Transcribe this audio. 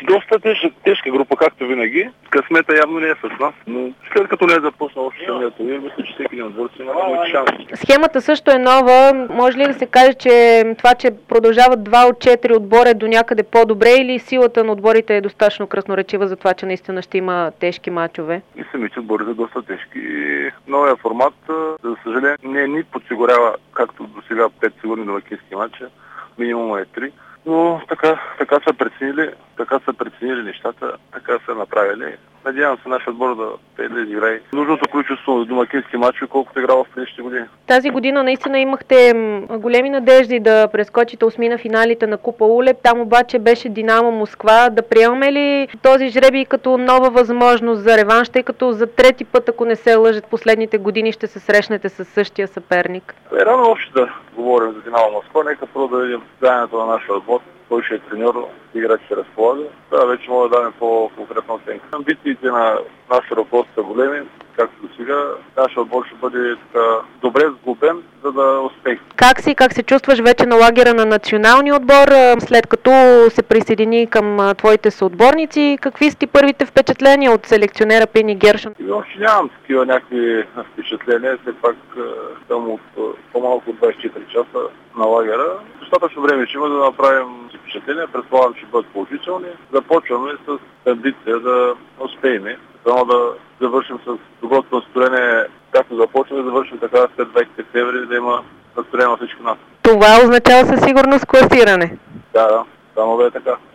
Доста тежка група, както винаги. Късмета явно не е с нас, но след като не е започнал още самия турнир, мисля, че всеки един отбор си има шанс. Схемата също е нова. Може ли да се каже, че това, че продължават 2 от 4 отбора е до някъде по-добре или силата на отборите е достатъчно красноречива за това, че наистина ще има тежки мачове? И самите отбори са доста тежки. Новия формат, за съжаление, не ни подсигурява, както до сега 5 сигурни домакински мача, минимум е 3. Но така са преценили нещата, така са направили. Надявам се нашия отбор да изиграе нужното количество на домакински мачове, колкото играва в предишните години. Тази година наистина имахте големи надежди да прескочите осмина финалите на Купа Улеп. Там обаче беше Динамо Москва. Да приемаме ли този жребий като нова възможност за реванш, тъй като за трети път, ако не се лъжат, последните години ще се срещнете с същия съперник? Рано още да говорим за Динамо Москва. Нека първо да видим състоянието на нашия отбор. Той ще е треньор, играч ще разполага. Това вече може да дадем по-конкретна оценка. Амбициите на нашия ръководство са големи, както до сега. Нашия отбор ще бъде добре сглобен, за да успее. Как се чувстваш вече на лагера на националния отбор, след като се присъедини към твоите съотборници? Какви са ти първите впечатления от селекционера Пени Гершон? Още нямам такива някакви впечатления. След пак съм от по-малко от 24 часа на лагера. Достатъчно време ще има да направим впечатления. Предполагам, че бъдат положителни. Започваме с амбиция да успеем. Само да завършим с доброто настроение, както започваме, да завършим така след 20 септември, да има настроение на всички нас. Това означава със сигурност класиране. Да, само да е така.